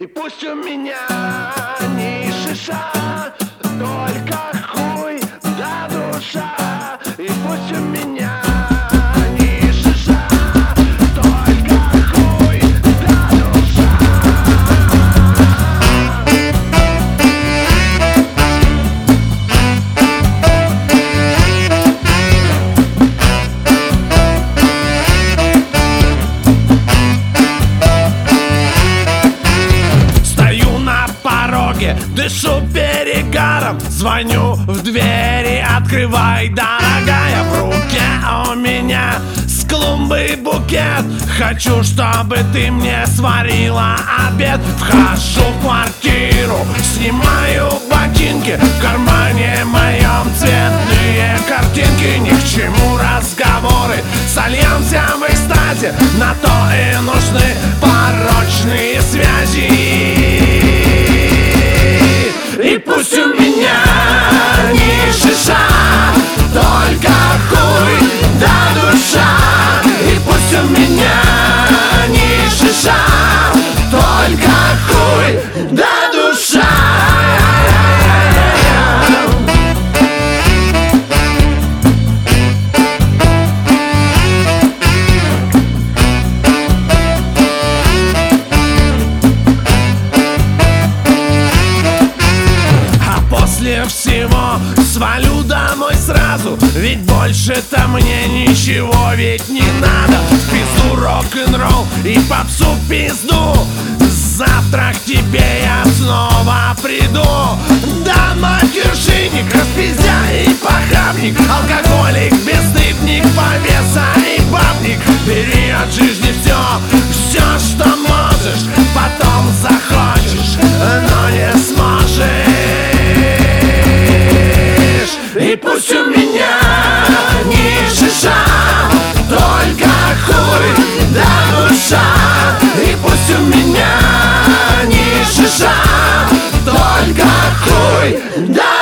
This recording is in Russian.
И пусть у меня не шиша, только хуй да душа. И пусть у меня не шиша, только хуй да душа. Стою на пороге, дышу перегаром, звоню в двери, открывай, дорогая. В руке у меня с клумбы букет, хочу, чтобы ты мне сварила обед. Вхожу в квартиру, снимаю ботинки, в кармане моем цветные картинки. Ни к чему разговоры, сольемся в экстазе, на то и нужны порочные связи. И пусть у меня не шиша, только хуй да душа. И пусть у меня не шиша, только хуй да душа. После всего свалю домой сразу, ведь больше-то мне ничего ведь не надо. В пизду рок-н-ролл и попсу пизду, завтра к тебе я снова приду. Да, матершинник, распиздяй и похабник, алкоголик, бесстыдник, повеса и бабник. Бери от жизни все, что можешь, потом захочешь, но не сможешь. И пусть у меня не шиша, только хуй да душа. И пусть у меня не шиша, только хуй да